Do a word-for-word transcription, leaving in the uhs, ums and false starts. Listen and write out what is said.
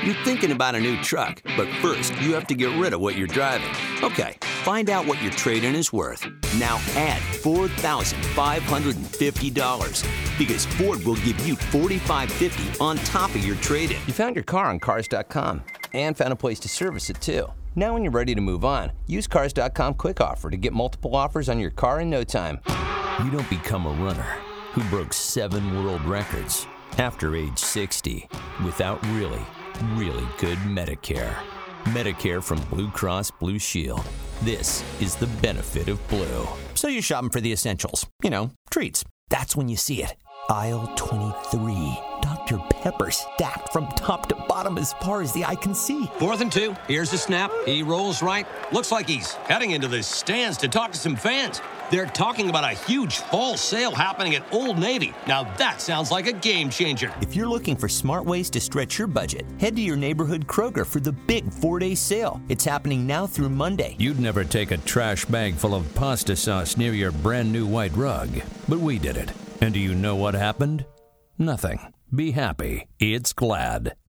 You're thinking about a new truck, but first you have to get rid of what you're driving. Okay, find out what your trade-in is worth. Now add four thousand five hundred fifty dollars because Ford will give you four thousand five hundred fifty dollars on top of your trade-in. You found your car on Cars dot com and found a place to service it too. Now when you're ready to move on, use Cars dot com Quick Offer to get multiple offers on your car in no time. You don't become a runner who broke seven world records after age sixty without really, really good Medicare. Medicare from Blue Cross Blue Shield. This is the benefit of Blue. So you're shopping for the essentials. You know, treats. That's when you see it. Aisle twenty-three. Doctor Pepper stacked from top to bottom as far as the eye can see. Fourth and two. Here's the snap. He rolls right. Looks like he's heading into the stands to talk to some fans. They're talking about a huge fall sale happening at Old Navy. Now that sounds like a game changer. If you're looking for smart ways to stretch your budget, head to your neighborhood Kroger for the big four-day sale. It's happening now through Monday. You'd never take a trash bag full of pasta sauce near your brand new white rug, but we did it. And do you know what happened? Nothing. Be happy. It's Glad.